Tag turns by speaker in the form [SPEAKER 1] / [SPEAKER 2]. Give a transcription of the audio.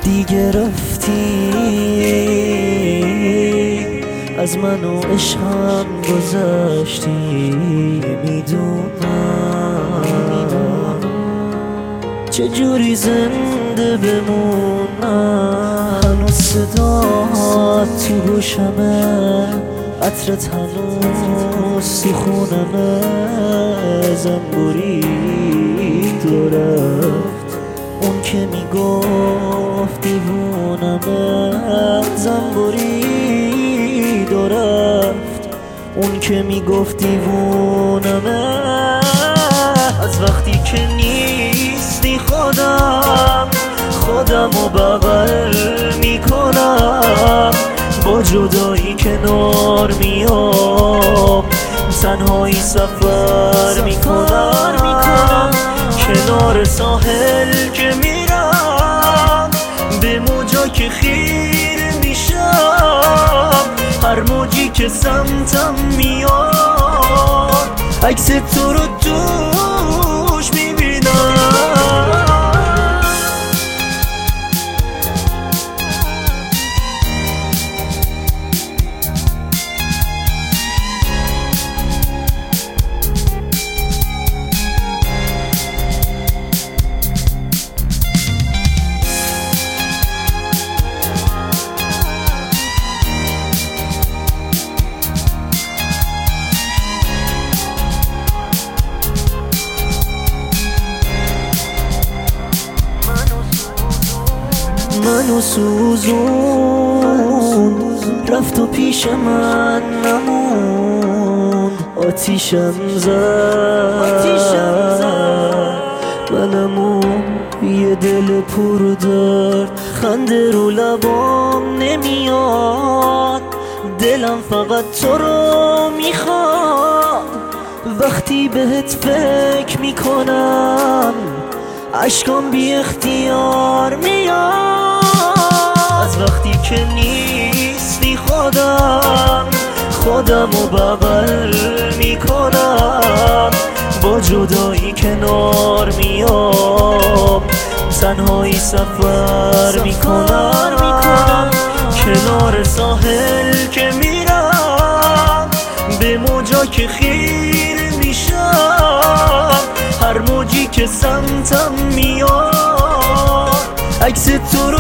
[SPEAKER 1] دیگه رفتی، از من و عشقم گذشتی. میدونم چجوری زنده بمونم، هنوز صدات تو گوشمه، عطرت هنوز تو خونمه. زنبوری تو رفت اون که میگفت دیوونمه، زنبوری دو رفت اون که میگفت دیوونمه. از وقتی که نیستی خودم و بغل میکنم، با جدایی کنار میام، تنهایی سفر میکنم. کنار ساحل که میرم، به موجا که خیره میشم، هر موجی که سمتم میاد، عکس تو رو توش میبینم. منو سوزون رفت و پیش من نموند، آتیشم زد منمو یه دل پر درد، خنده رو لبام نمیاد، دلم فقط تو رو میخواد. وقتی بهت فکر میکنم، عشقام بی اختیار میاد. از وقتی که نیستی خودم و بغل میکنم، با جدایی کنار میام، تنهایی سفر میکنم. کنار ساحل که میرم، به موجا که خیره میشم، هر موجی که سمتم میاد، عکس تو رو